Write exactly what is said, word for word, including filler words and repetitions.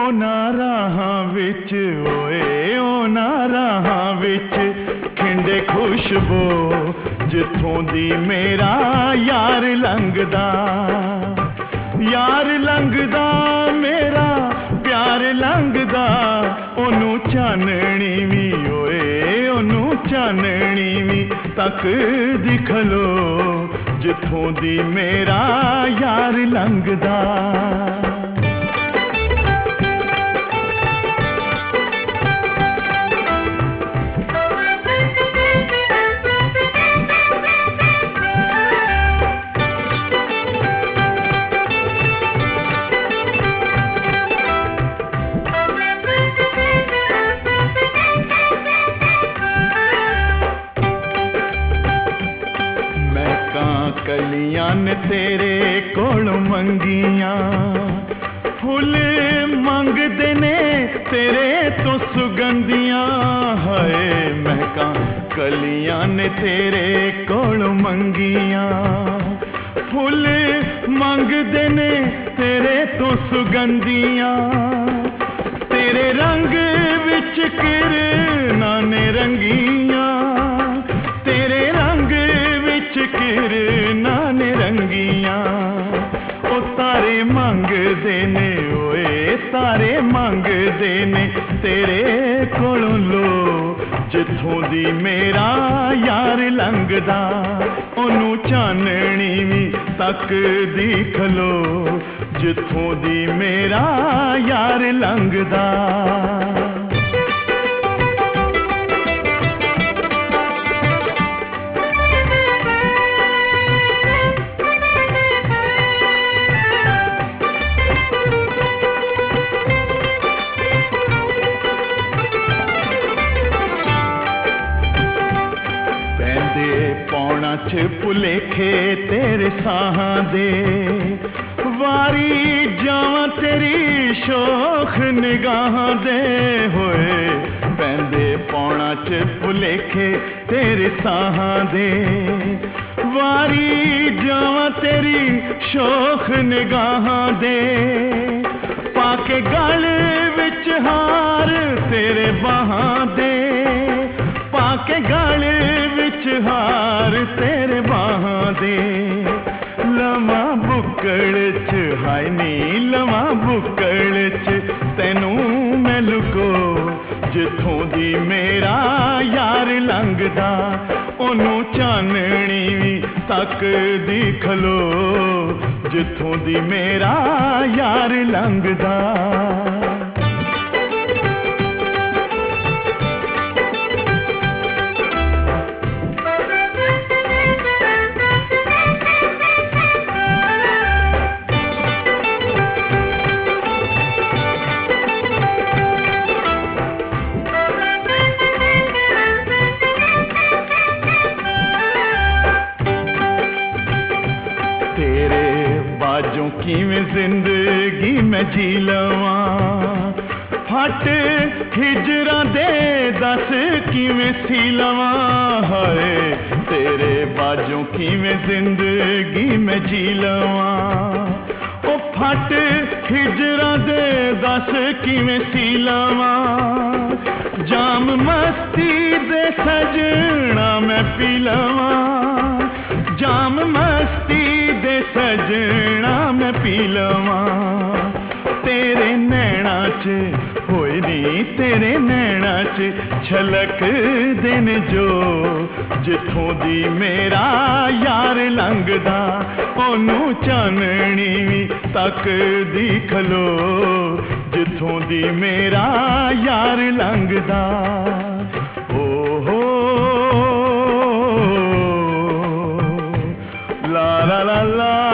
ਉਹਨਾਂ ਰਾਹਾਂ ਵਿੱਚ ਓਏ ਉਹਨਾਂ ਰਾਹਾਂ ਵਿੱਚ ਖਿੰਡੇ ਖੁਸ਼ਬੂ ਜਿੱਥੋਂ ਦੀ ਮੇਰਾ ਯਾਰ ਲੰਘਦਾ ਯਾਰ ਲੰਘਦਾ ਮੇਰਾ ਪਿਆਰ ਲੰਘਦਾ ਉਹਨੂੰ ਚਾਨਣੀ ਵੀ ਓਏ ਉਹਨੂੰ ਚਾਨਣੀ ਵੀ ਤੱਕਦੀ ਖਲੋ ਜਿੱਥੋਂ ਦੀ ਮੇਰਾ ਯਾਰ ਲੰਘਦਾ कलियां ने तेरे कोलों मंगियां फुल मंगदे ने तेरे तो सुगंधियां हाय महका कलियां ने तेरे कोलों मंगियां फुल मंगदे ने तेरे तो सुगंधियां तेरे रंग विच किरना ने रंगियां तेरे रंग विच किरना ने रंगियां ओ तारे मंगदे ने ओए तारे मंगदे ने तेरे कोलों लो जिथों दी मेरा यार लंघदा ओनू चाननी भी तकदी खलो जिथों दी मेरा यार लंघदा पौना च भुलेखे तेरे साहां दे वारी जावां तेरी शोख निगाहां दे होए पैंदे पौना च भुलेखे तेरे साहां दे वारी जावां तेरी शोख निगाहां दे पाके गल विच हार तेरे बाहां दे पाके गल विच हार तेरे बाहां दे लवा बुक्कड़ च हाय नी लवा बुक्कड़ च तैनू मैं लुको जिथों दी मेरा यार लंघदा ओनू चाननी भी तकदी खलो जिथों दी मेरा यार लंघदा बाजों किवें जिंदगी मैं जी लवां फट हिजरा दे दस किवें सी लवां हाय तेरे बाजों किवें जिंदगी मैं जी लवां ओ फट हिजरा दे दस किवें सी लवां जाम मस्ती दे सजना मैं पी लवां जाम मस्ती दे सजना मैं पी लवां तेरे नैना च होए नी तेरे नैना च छलक दिन जो जिथों दी मेरा यार लंघदा ओनू चाननी भी तकदी खलो जिथों दी मेरा यार लंघदा ओ हो la la la la